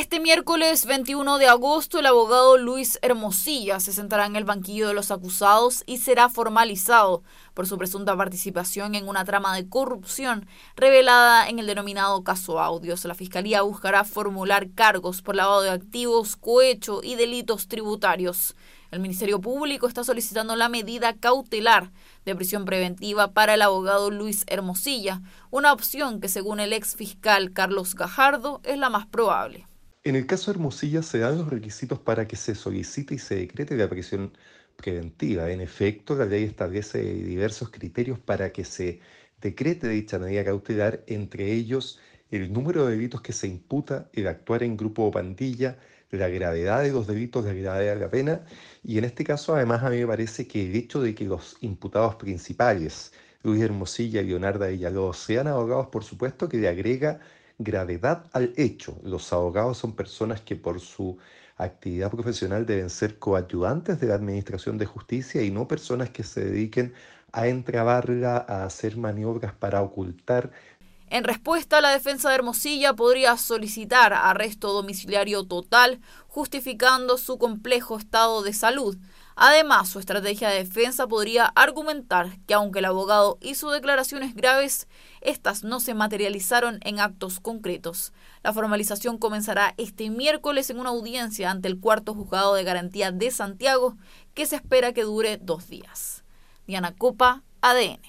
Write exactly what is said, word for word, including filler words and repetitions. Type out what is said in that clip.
Este miércoles veintiuno de agosto, el abogado Luis Hermosilla se sentará en el banquillo de los acusados y será formalizado por su presunta participación en una trama de corrupción revelada en el denominado caso Audios. La Fiscalía buscará formular cargos por lavado de activos, cohecho y delitos tributarios. El Ministerio Público está solicitando la medida cautelar de prisión preventiva para el abogado Luis Hermosilla, una opción que, según el ex fiscal Carlos Gajardo, es la más probable. En el caso de Hermosilla se dan los requisitos para que se solicite y se decrete la prisión preventiva. En efecto, la ley establece diversos criterios para que se decrete dicha medida cautelar, entre ellos el número de delitos que se imputa, el actuar en grupo o pandilla, la gravedad de los delitos, la gravedad de la pena, y en este caso además a mí me parece que el hecho de que los imputados principales, Luis Hermosilla y Leonardo Villalobos, sean abogados, por supuesto que le agrega gravedad al hecho. Los abogados son personas que por su actividad profesional deben ser coayudantes de la administración de justicia y no personas que se dediquen a entrabarla, a hacer maniobras para ocultar. En respuesta, la defensa de Hermosilla podría solicitar arresto domiciliario total, justificando su complejo estado de salud. Además, su estrategia de defensa podría argumentar que aunque el abogado hizo declaraciones graves, estas no se materializaron en actos concretos. La formalización comenzará este miércoles en una audiencia ante el cuarto juzgado de garantía de Santiago, que se espera que dure dos días. Diana Copa, A D N.